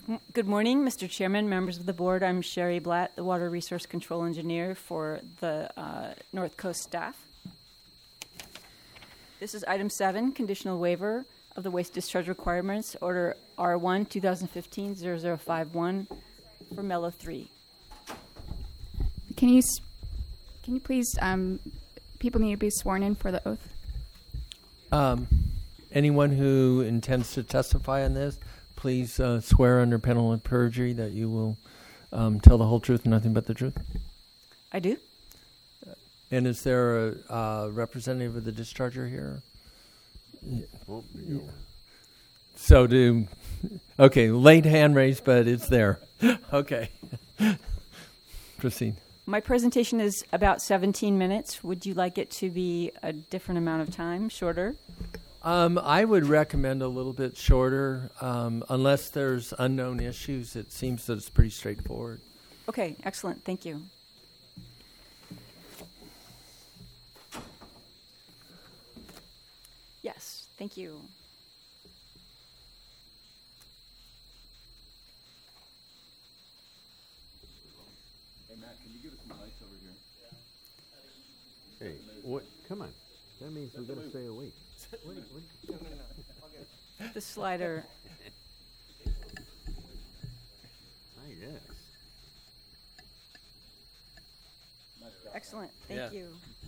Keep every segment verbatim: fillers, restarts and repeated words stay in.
M- Good morning, Mister Chairman, members of the board. I'm Sherry Blatt, the Water Resource Control Engineer for the uh, North Coast staff. This is item seven, conditional waiver of the waste discharge requirements, order R one, twenty fifteen dash zero zero five one for Mello three. Can you, s- can you please, um, people need to be sworn in for the oath? Um, anyone who intends to testify on this, please uh, swear under penalty of perjury that you will um, tell the whole truth and nothing but the truth. I do. And is there a uh, representative of the discharger here? Yeah. Oh, there you go. So do, okay, late hand raised, but it's there. Okay. Proceed. My presentation is about seventeen minutes. Would you like it to be a different amount of time, shorter? Um, I would recommend a little bit shorter, um, unless there's unknown issues. It seems that it's pretty straightforward. Okay, excellent. Thank you. Yes, thank you. Hey, what? Come on. That means we gotta stay awake. What, what? The slider. I guess. Excellent. Thank Yeah. you.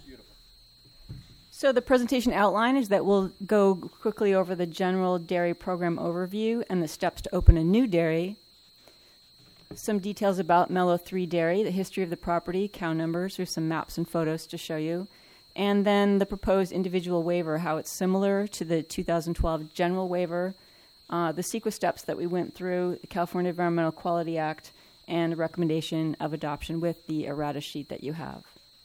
So the presentation outline is that we'll go quickly over the general dairy program overview and the steps to open a new dairy. Some details about Mello three Dairy, the history of the property, cow numbers, there's some maps and photos to show you. And then the proposed individual waiver, how it's similar to the two thousand twelve general waiver, uh, the sequence steps that we went through, the California Environmental Quality Act, and the recommendation of adoption with the errata sheet that you have.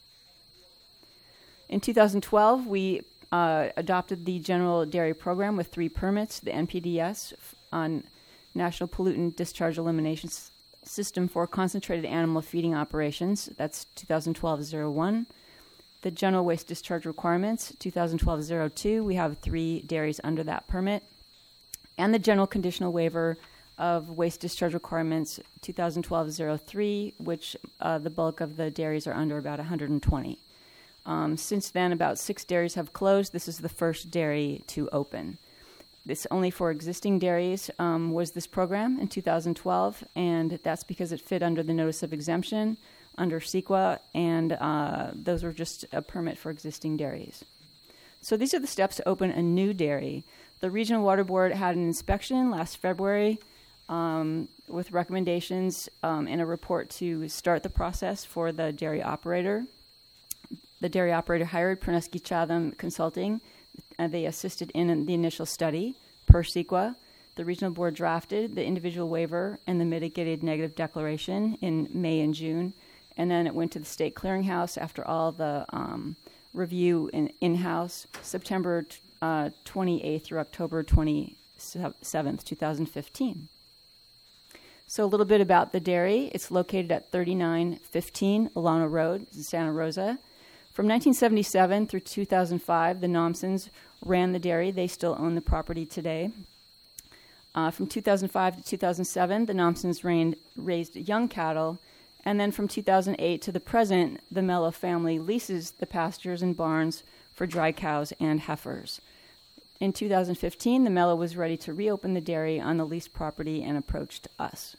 In two thousand twelve, we uh, adopted the general dairy program with three permits, the N P D S f- on National Pollutant Discharge Elimination S- System for Concentrated Animal Feeding Operations, that's two thousand twelve dash zero one. The General Waste Discharge Requirements, two thousand twelve dash zero two, we have three dairies under that permit. And the General Conditional Waiver of Waste Discharge Requirements, two thousand twelve dash zero three, which uh, the bulk of the dairies are under about one hundred twenty. Um, since then, about six dairies have closed. This is the first dairy to open. This only for existing dairies um, was this program in two thousand twelve, and that's because it fit under the Notice of Exemption under CEQA, and uh, those were just a permit for existing dairies. So these are the steps to open a new dairy. The Regional Water Board had an inspection last February um, with recommendations um, and a report to start the process for the dairy operator. The dairy operator hired Pernesky Chatham Consulting, and they assisted in the initial study per CEQA. The regional board drafted the individual waiver and the mitigated negative declaration in May and June, and then it went to the state clearinghouse after all the um, review in, in-house, September t- uh, twenty-eighth through October twenty-seventh, twenty fifteen. So a little bit about the dairy. It's located at thirty-nine fifteen Alano Road, Santa Rosa. From nineteen seventy-seven through two thousand five, the Nomsons ran the dairy. They still own the property today. Uh, from two thousand five to two thousand seven, the Nomsons rained, raised young cattle. And then from two thousand eight to the present, the Mello family leases the pastures and barns for dry cows and heifers. In two thousand fifteen, the Mello was ready to reopen the dairy on the leased property and approached us.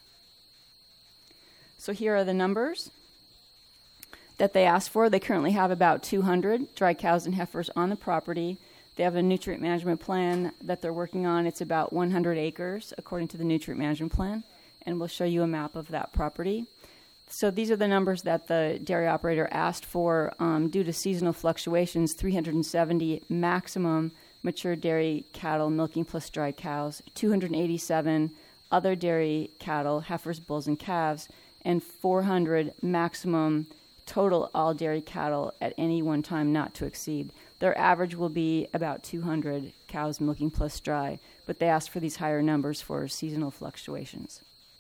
So here are the numbers that they asked for. They currently have about two hundred dry cows and heifers on the property. They have a nutrient management plan that they're working on. It's about one hundred acres according to the nutrient management plan, and we'll show you a map of that property. So these are the numbers that the dairy operator asked for um, due to seasonal fluctuations, three hundred seventy maximum mature dairy cattle milking plus dry cows, two hundred eighty-seven other dairy cattle, heifers, bulls, and calves, and four hundred maximum total all dairy cattle at any one time not to exceed. Their average will be about two hundred cows milking plus dry, but they asked for these higher numbers for seasonal fluctuations.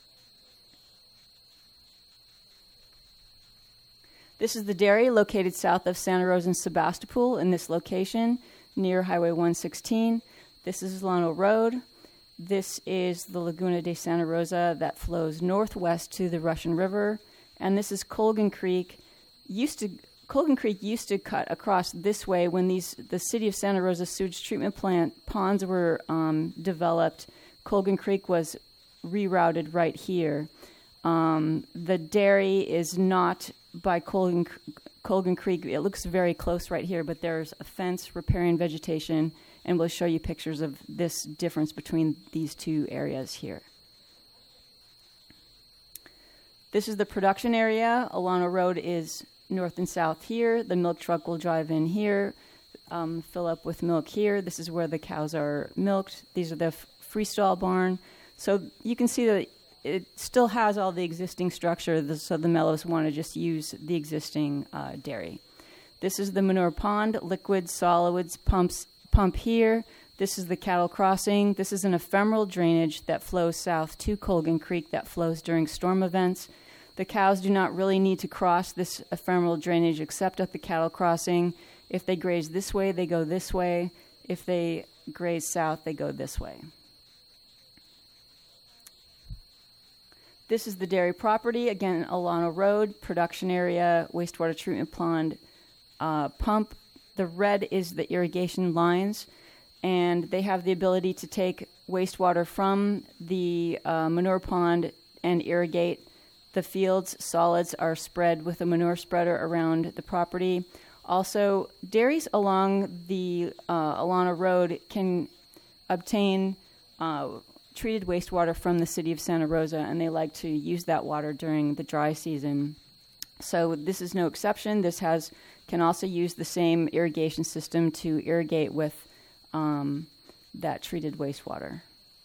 This is the dairy located south of Santa Rosa and Sebastopol in this location near Highway one sixteen. This is Lano Road. This is the Laguna de Santa Rosa that flows northwest to the Russian River, and this is Colgan Creek. Used to Colgan Creek used to cut across this way when these the city of Santa Rosa sewage treatment plant ponds were um, developed. Colgan Creek was rerouted right here. Um, the dairy is not by Colgan, Colgan Creek. It looks very close right here, but there's a fence, riparian vegetation, and we'll show you pictures of this difference between these two areas here. This is the production area. Alano Road is north and south here. The milk truck will drive in here, um, fill up with milk here. This is where the cows are milked. These are the f- freestall barn. So you can see that it still has all the existing structure, the, so the Mellows want to just use the existing uh, dairy. This is the manure pond, liquids, solids, pumps, pump here. This is the cattle crossing. This is an ephemeral drainage that flows south to Colgan Creek that flows during storm events. The cows do not really need to cross this ephemeral drainage except at the cattle crossing. If they graze this way, they go this way. If they graze south, they go this way. This is the dairy property, again, Alano Road, production area, wastewater treatment pond, uh, pump. The red is the irrigation lines, and they have the ability to take wastewater from the uh, manure pond and irrigate the fields. Solids are spread with a manure spreader around the property. Also, dairies along the uh, Alano Road can obtain uh, treated wastewater from the city of Santa Rosa, and they like to use that water during the dry season. So this is no exception. This has can also use the same irrigation system to irrigate with um, that treated wastewater.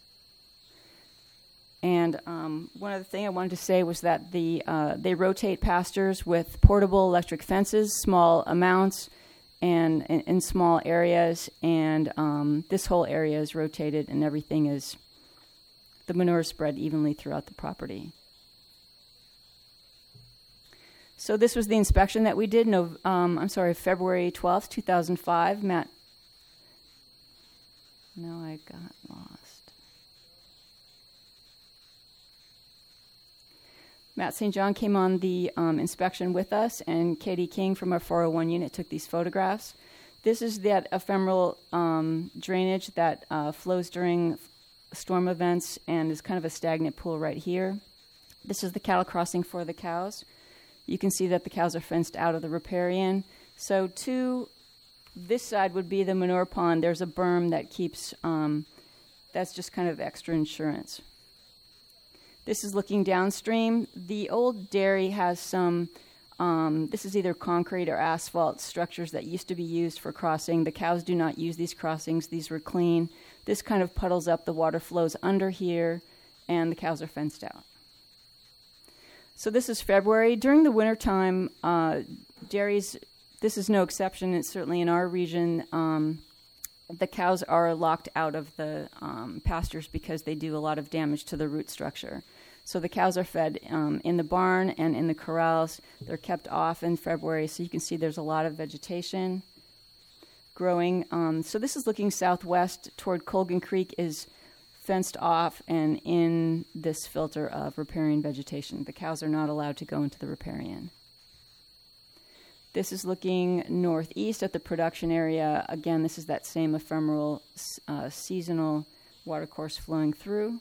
And um, one other thing I wanted to say was that the uh, they rotate pastures with portable electric fences, small amounts, and in, in small areas. And um, this whole area is rotated, and everything is the manure is spread evenly throughout the property. So this was the inspection that we did. No, um, I'm sorry, February twelfth, two thousand five. Matt. No, I got lost. Matt Saint John came on the um, inspection with us, and Katie King from our four oh one unit took these photographs. This is that ephemeral um, drainage that uh, flows during storm events and is kind of a stagnant pool right here. This is the cattle crossing for the cows. You can see that the cows are fenced out of the riparian. So to this side would be the manure pond. There's a berm that keeps, um, that's just kind of extra insurance. This is looking downstream. The old dairy has some, um, this is either concrete or asphalt structures that used to be used for crossing. The cows do not use these crossings. These were clean. This kind of puddles up. The water flows under here, and the cows are fenced out. So this is February. During the wintertime, uh, dairies, this is no exception. It's certainly in our region. Um, the cows are locked out of the um, pastures because they do a lot of damage to the root structure. So the cows are fed um, in the barn and in the corrals. They're kept off in February, so you can see there's a lot of vegetation growing. Um, so this is looking southwest toward Colgan Creek is fenced off and in this filter of riparian vegetation. The cows are not allowed to go into the riparian. This is looking northeast at the production area. Again, this is that same ephemeral uh, seasonal watercourse flowing through.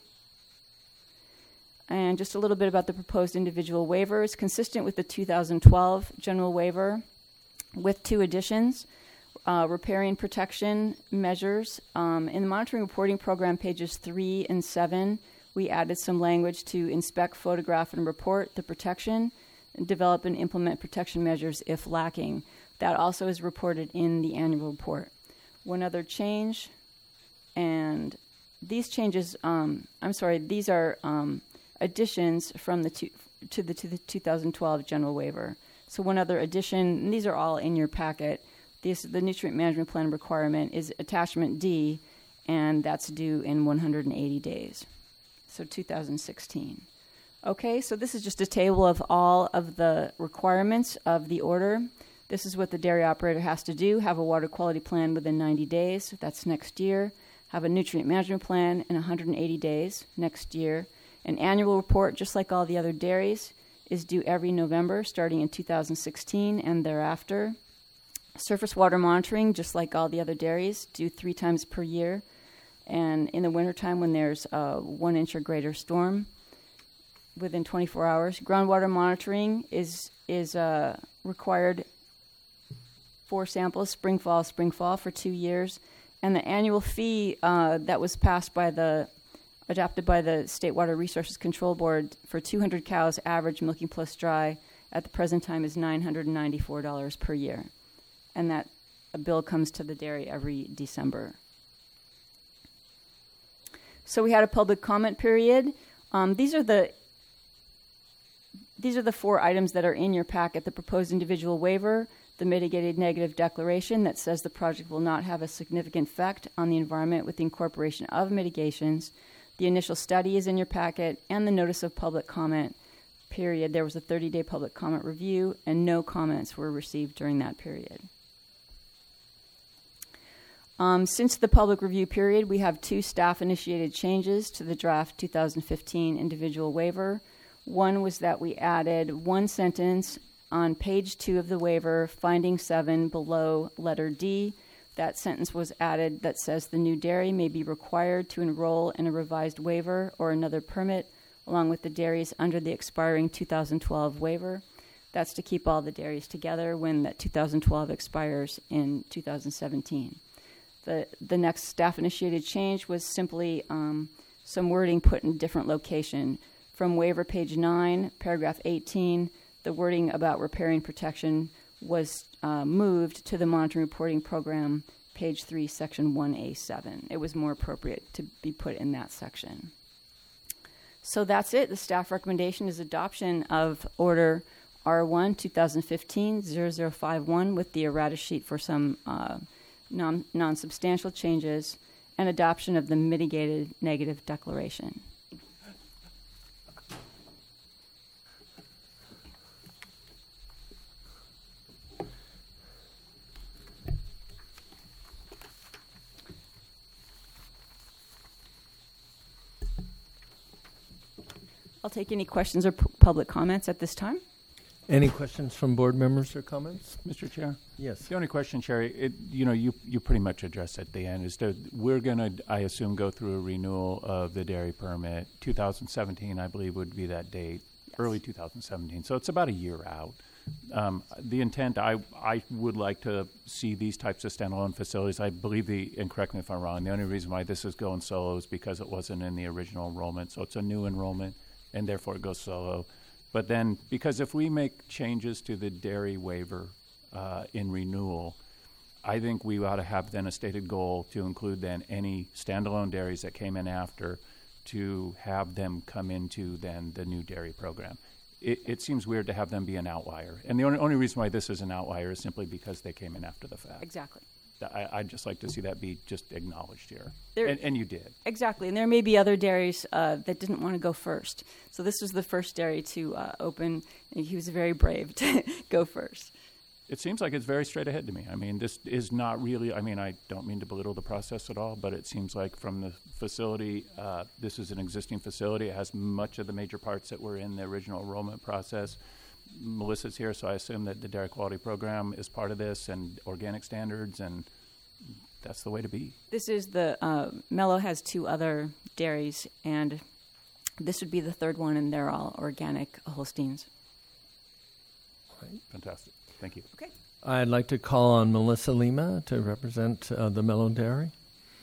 And just a little bit about the proposed individual waivers, consistent with the two thousand twelve general waiver with two additions. Uh, riparian protection measures. Um, in the monitoring reporting program, pages three and seven, we added some language to inspect, photograph, and report the protection, and develop and implement protection measures if lacking. That also is reported in the annual report. One other change, and these changes, um, I'm sorry, these are um, additions from the two, to the to the two thousand twelve general waiver. So one other addition, and these are all in your packet. This, the nutrient management plan requirement is attachment D, and that's due in one hundred eighty days. So two thousand sixteen. Okay, so this is just a table of all of the requirements of the order. This is what the dairy operator has to do: have a water quality plan within ninety days. That's next year. have a nutrient management plan in one hundred eighty days next year. An annual report, just like all the other dairies, is due every November starting in two thousand sixteen and thereafter. Surface water monitoring, just like all the other dairies, due three times per year. And in the wintertime when there's a one inch or greater storm within twenty-four hours. Groundwater monitoring is, is uh, required for samples, spring, fall, spring, fall for two years. And the annual fee uh, that was passed by the, adopted by the State Water Resources Control Board for two hundred cows average milking plus dry at the present time is nine hundred ninety-four dollars per year. And that a bill comes to the dairy every December. So we had a public comment period. Um, these are the these are the four items that are in your packet: the proposed individual waiver, the mitigated negative declaration that says the project will not have a significant effect on the environment with the incorporation of mitigations. The initial study is in your packet, and the notice of public comment period. There was a thirty-day public comment review, and no comments were received during that period. Um, since the public review period, we have two staff-initiated changes to the draft two thousand fifteen individual waiver. One was that we added one sentence on page two of the waiver, finding seven below letter D. That sentence was added that says the new dairy may be required to enroll in a revised waiver or another permit along with the dairies under the expiring two thousand twelve waiver. That's to keep all the dairies together when that two thousand twelve expires in two thousand seventeen. The, the next staff-initiated change was simply um, some wording put in a different location. From waiver page nine, paragraph eighteen, the wording about repairing protection was uh, moved to the monitoring reporting program, page three, section one A seven. It was more appropriate to be put in that section. So that's it. The staff recommendation is adoption of Order R one twenty fifteen dash zero zero five one with the errata sheet for some uh, non, non-substantial changes and adoption of the mitigated negative declaration. I'll take any questions or p- public comments at this time. Any questions from board members or comments? Mister Chair? Yes. The only question, Sherry, it, you know, you, you pretty much addressed at the end, is that we're going to, I assume, go through a renewal of the dairy permit. two thousand seventeen, I believe, would be that date, yes. Early two thousand seventeen. So it's about a year out. Um, the intent, I, I would like to see these types of standalone facilities. I believe the, and correct me if I'm wrong, the only reason why this is going solo is because it wasn't in the original enrollment. So it's a new enrollment, and therefore it goes solo. But then, because if we make changes to the dairy waiver uh, in renewal, I think we ought to have then a stated goal to include then any standalone dairies that came in after, to have them come into then the new dairy program. It, it seems weird to have them be an outlier. And the only, only reason why this is an outlier is simply because they came in after the fact. Exactly. I, I'd just like to see that be just acknowledged here. There, and, and you did. Exactly. And there may be other dairies uh, that didn't want to go first. So this was the first dairy to uh, open, and he was very brave to go first. It seems like it's very straight ahead to me. I mean, this is not really, I mean, I don't mean to belittle the process at all, but it seems like from the facility, uh, this is an existing facility. It has much of the major parts that were in the original enrollment process. Melissa's here, so I assume that the dairy quality program is part of this, and organic standards, and that's the way to be. This is the, uh, Mellow has two other dairies, and this would be the third one, and they're all organic Holsteins. Right. Fantastic. Thank you. Okay. I'd like to call on Melissa Lima to represent uh, the Mellow Dairy.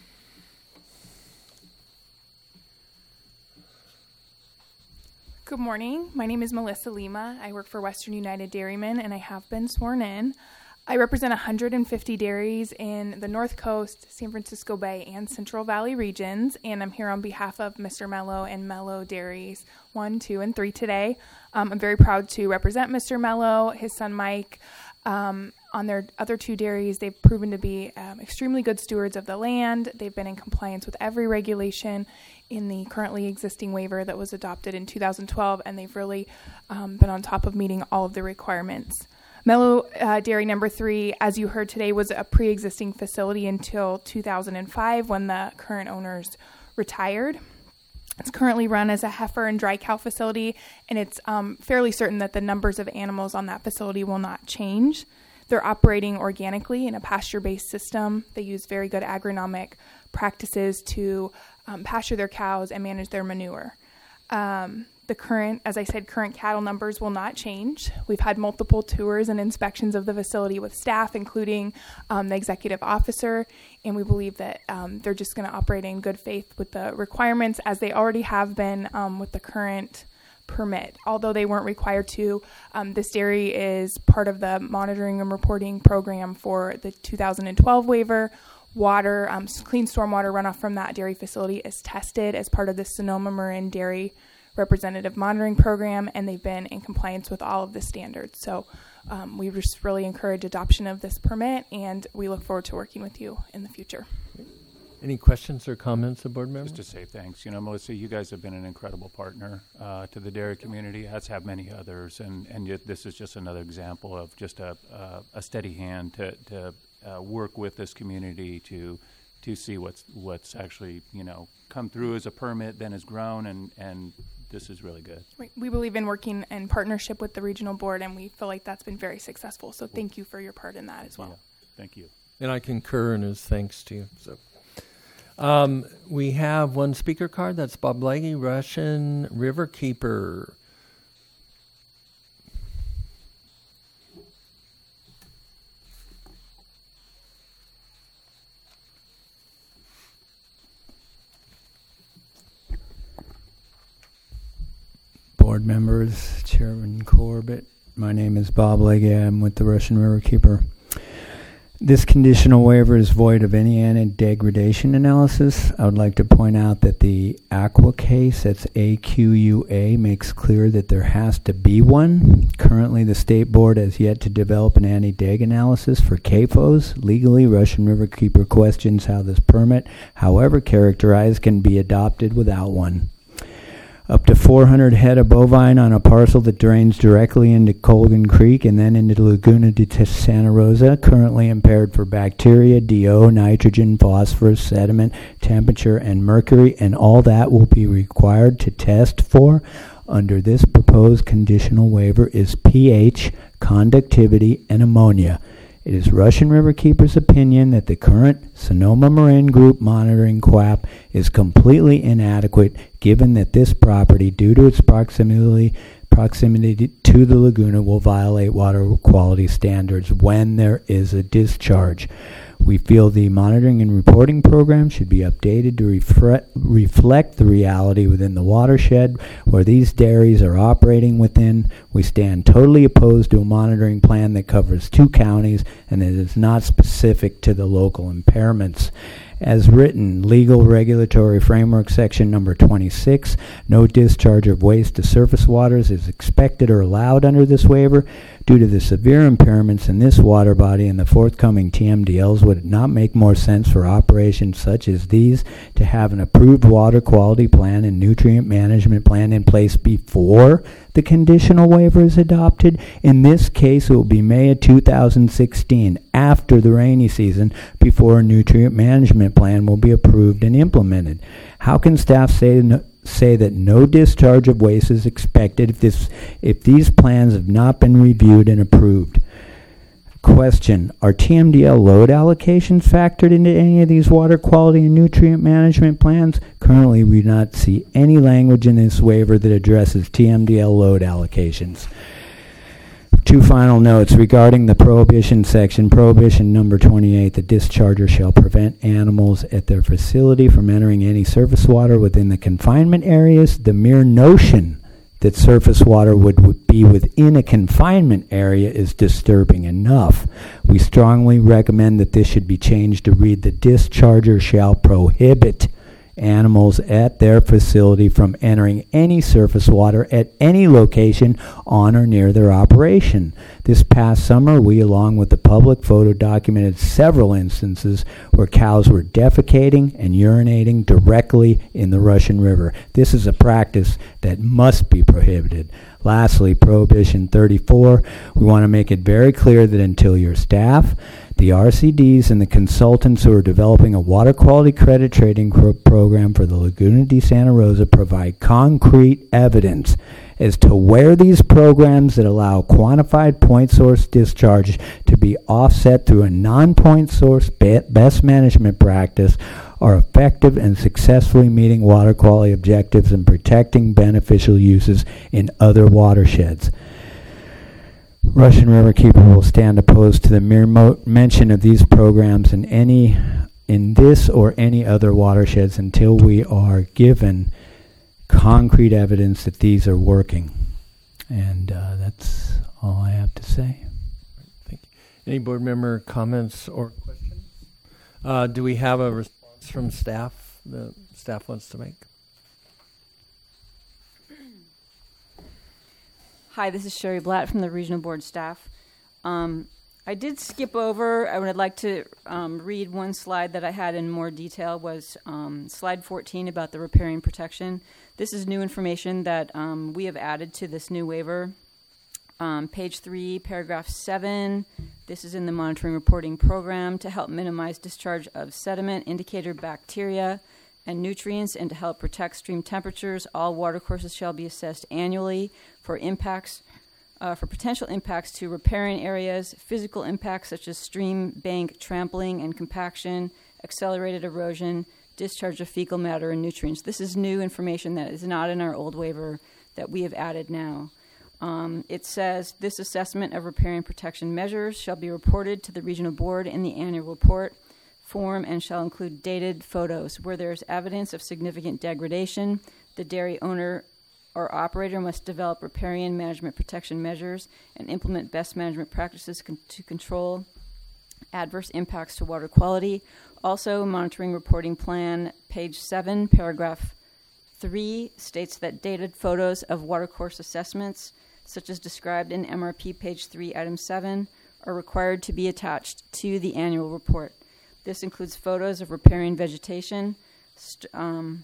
Good morning. My name is Melissa Lima. I work for Western United Dairymen, and I have been sworn in. I represent one hundred fifty dairies in the North Coast, San Francisco Bay, and Central Valley regions, and I'm here on behalf of Mister Mello and Mello Dairies one, two, and three today. Um, I'm very proud to represent Mister Mello, his son Mike. Um, on their other two dairies, they've proven to be um, extremely good stewards of the land. They've been in compliance with every regulation in the currently existing waiver that was adopted in two thousand twelve, and they've really um, been on top of meeting all of the requirements. Mellow uh, Dairy Number Three, as you heard today, was a pre-existing facility until two thousand five when the current owners retired. It's currently run as a heifer and dry cow facility, and it's um, fairly certain that the numbers of animals on that facility will not change. They're operating organically in a pasture-based system. They use very good agronomic practices to um, pasture their cows and manage their manure. Um, the current, as I said, current cattle numbers will not change. We've had multiple tours and inspections of the facility with staff, including um, the executive officer, and we believe that um, they're just going to operate in good faith with the requirements as they already have been um, with the current permit. Although they weren't required to, um, this dairy is part of the monitoring and reporting program for the two thousand twelve waiver. Water, um, clean stormwater runoff from that dairy facility is tested as part of the Sonoma Marin Dairy Representative Monitoring Program, and they've been in compliance with all of the standards. So um, we just really encourage adoption of this permit, and we look forward to working with you in the future. Any questions or comments of board members? Just to say thanks. You know, Melissa, you guys have been an incredible partner uh, to the dairy community, as have many others, and, and yet this is just another example of just a, uh, a steady hand to, to uh, work with this community to to see what's what's actually, you know, come through as a permit, then has grown, and, and this is really good. Right. We believe in working in partnership with the regional board, and we feel like that's been very successful. So thank you for your part in that as well. Yeah. Thank you. And I concur, and it's thanks to you. So, um, we have one speaker card. That's Bob Legge, Russian River Keeper. Board members, Chairman Corbett, my name is Bob Legge. I'm with the Russian River Keeper. This conditional waiver is void of any anti-degradation analysis. I would like to point out that the Aqua case, that's A Q U A, makes clear that there has to be one. Currently, the State Board has yet to develop an anti-deg analysis for C A F Os. Legally, Russian River Keeper questions how this permit, however characterized, can be adopted without one. Up to four hundred head of bovine on a parcel that drains directly into Colgan Creek and then into the Laguna de Santa Rosa, currently impaired for bacteria, D O, nitrogen, phosphorus, sediment, temperature, and mercury, and all that will be required to test for under this proposed conditional waiver is pH, conductivity, and ammonia. It is Russian River Keeper's opinion that the current Sonoma Marin Group monitoring Q A P is completely inadequate given that this property, due to its proximity, proximity to the laguna, will violate water quality standards when there is a discharge. We feel the monitoring and reporting program should be updated to refre- reflect the reality within the watershed where these dairies are operating within. We stand totally opposed to a monitoring plan that covers two counties and that is not specific to the local impairments. As written, Legal Regulatory Framework Section number twenty-six, no discharge of waste to surface waters is expected or allowed under this waiver. Due to the severe impairments in this water body and the forthcoming T M D Ls, would it not make more sense for operations such as these to have an approved water quality plan and nutrient management plan in place before the conditional waiver is adopted? In this case, it will be May of two thousand sixteen, after the rainy season, before a nutrient management plan will be approved and implemented. How can staff say no, say that no discharge of waste is expected if this if these plans have not been reviewed and approved? Question: are T M D L load allocations factored into any of these water quality and nutrient management plans? Currently, we do not see any language in this waiver that addresses T M D L load allocations. Two final notes regarding the prohibition section. Prohibition number twenty-eight, the discharger shall prevent animals at their facility from entering any surface water within the confinement areas. The mere notion that surface water would, would be within a confinement area is disturbing enough. We strongly recommend that this should be changed to read the discharger shall prohibit animals at their facility from entering any surface water at any location on or near their operation. This past summer, we, along with the public, photo documented several instances where cows were defecating and urinating directly in the Russian River. This is a practice that must be prohibited. Lastly, Prohibition thirty-four, we want to make it very clear that until your staff, the R C Ds, and the consultants who are developing a water quality credit trading pro- program for the Laguna de Santa Rosa provide concrete evidence as to where these programs that allow quantified point source discharge to be offset through a non-point source be- best management practice are effective and successfully meeting water quality objectives and protecting beneficial uses in other watersheds. Russian Riverkeeper will stand opposed to the mere mo- mention of these programs in any in this or any other watersheds until we are given concrete evidence that these are working. And uh, that's all I have to say. Thank you. Any board member comments or questions? Uh, do we have a response from staff the staff wants to make? Hi, this is Sherry Blatt from the Regional Board staff. Um, I did skip over, and I'd like to um, read one slide that I had in more detail, was um, slide fourteen about the riparian protection. This is new information that um, we have added to this new waiver. Um, page three, paragraph seven, this is in the monitoring reporting program to help minimize discharge of sediment, indicator bacteria, and nutrients, and to help protect stream temperatures. All watercourses shall be assessed annually for impacts, uh, for potential impacts to riparian areas, physical impacts such as stream bank trampling and compaction, accelerated erosion, discharge of fecal matter and nutrients. This is new information that is not in our old waiver that we have added now. Um, it says this assessment of riparian protection measures shall be reported to the regional board in the annual report form and shall include dated photos. Where there is evidence of significant degradation, the dairy owner or operator must develop riparian management protection measures and implement best management practices con- to control adverse impacts to water quality. Also, monitoring reporting plan, page seven, paragraph three, states that dated photos of watercourse assessments, such as described in M R P page three, item seven, are required to be attached to the annual report. This includes photos of riparian vegetation, st- um,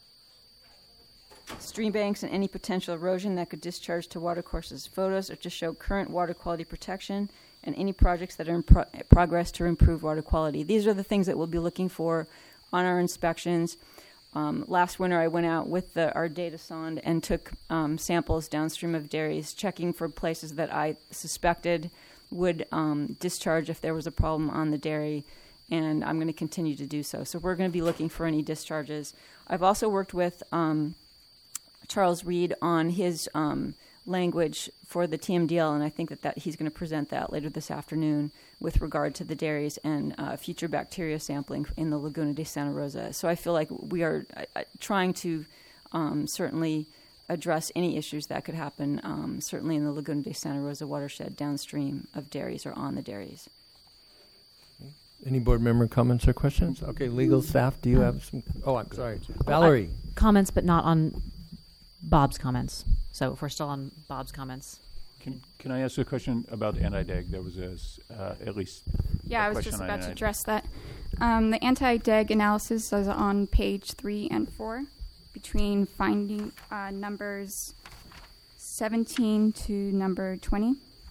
stream banks, and any potential erosion that could discharge to watercourses. Photos are to show current water quality protection and any projects that are in pro- progress to improve water quality. These are the things that we'll be looking for on our inspections. Um, last winter, I went out with the, our data sonde and took um, samples downstream of dairies, checking for places that I suspected would um, discharge if there was a problem on the dairy, and I'm going to continue to do so. So we're going to be looking for any discharges. I've also worked with um, Charles Reed on his um, language for the T M D L, and I think that, that he's going to present that later this afternoon with regard to the dairies and uh, future bacteria sampling in the Laguna de Santa Rosa. So I feel like we are uh, trying to um, certainly address any issues that could happen, um, certainly in the Laguna de Santa Rosa watershed downstream of dairies or on the dairies. Any board member comments or questions? Okay, legal staff, do you have some? Oh, I'm sorry. Valerie. Uh, comments, but not on Bob's comments. So if we're still on Bob's comments. Can, can I ask a question about anti-deg? There was a, s- uh, at least Yeah, a I was question just on about to anti-deg. address that. Um, the anti-deg analysis is on page three and four, between finding uh, numbers seventeen to number twenty.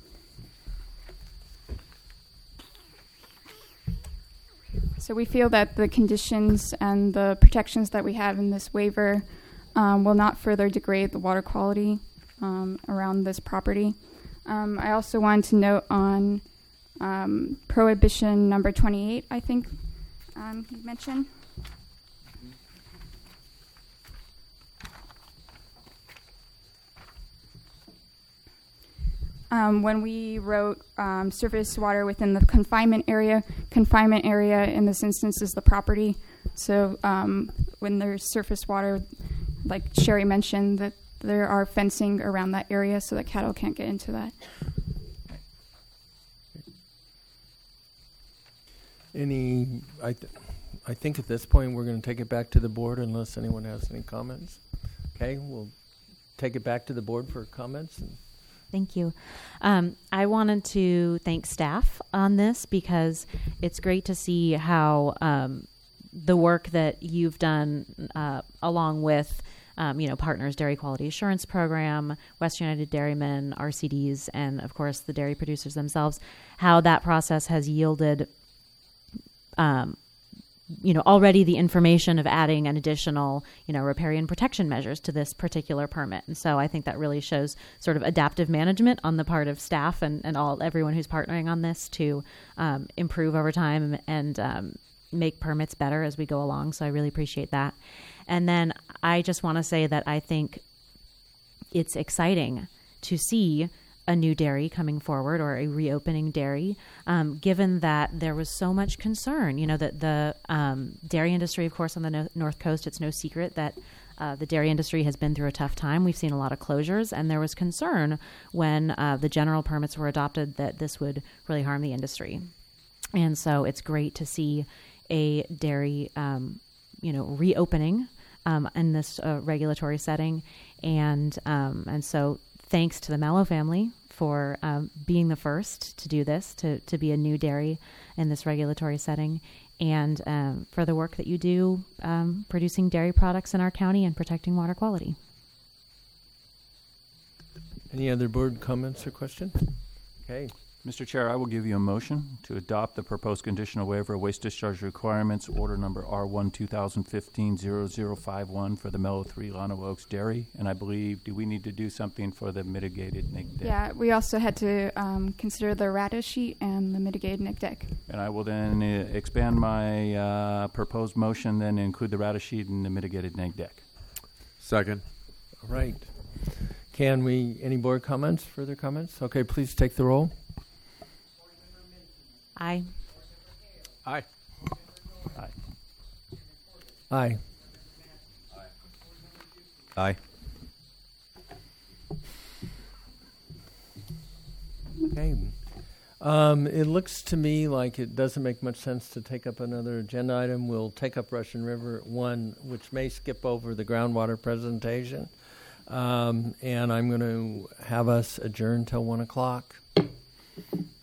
So we feel that the conditions and the protections that we have in this waiver um, will not further degrade the water quality um, around this property. Um, I also wanted to note on um, prohibition number twenty-eight, I think um, you mentioned. Um, when we wrote um, surface water within the confinement area, confinement area in this instance is the property. So um, when there's surface water, like Sherry mentioned, that there are fencing around that area so that cattle can't get into that. Any, I, th- I think at this point we're going to take it back to the board unless anyone has any comments. Okay, we'll take it back to the board for comments. And Thank you. Um, I wanted to thank staff on this because it's great to see how um, the work that you've done uh, along with Um, you know, Partners Dairy Quality Assurance Program, Western United Dairymen, R C Ds, and of course the dairy producers themselves, how that process has yielded, um, you know, already the information of adding an additional, you know, riparian protection measures to this particular permit. And so I think that really shows sort of adaptive management on the part of staff and, and all everyone who's partnering on this to um, improve over time and um, make permits better as we go along. So I really appreciate that. And then I just want to say that I think it's exciting to see a new dairy coming forward or a reopening dairy, um, given that there was so much concern. You know, that the um, dairy industry, of course, on the no- North Coast, it's no secret that uh, the dairy industry has been through a tough time. We've seen a lot of closures, and there was concern when uh, the general permits were adopted that this would really harm the industry. And so it's great to see a dairy, um, you know, reopening Um, in this uh, regulatory setting, and um, and so thanks to the Mello family for um, being the first to do this, to to be a new dairy in this regulatory setting, and um, for the work that you do um, producing dairy products in our county and protecting water quality. any other board comments or questions? Okay. Mister Chair, I will give you a motion to adopt the proposed conditional waiver of waste discharge requirements, order number R one two thousand fifteen zero zero five one for the Mellow three Llano Oaks Dairy. And I believe, do we need to do something for the mitigated N I C deck? Yeah, we also had to um, consider the rata sheet and the mitigated N I C deck. And I will then uh, expand my uh, proposed motion, then include the rata sheet and the mitigated N I C deck. Second. All right. Can we, any board comments, further comments? Okay, please take the roll. Aye. Aye. Aye. Aye. Aye. Okay. Um, it looks to me like it doesn't make much sense to take up another agenda item. We'll take up Russian River one, which may skip over the groundwater presentation. Um, and I'm going to have us adjourn till one o'clock.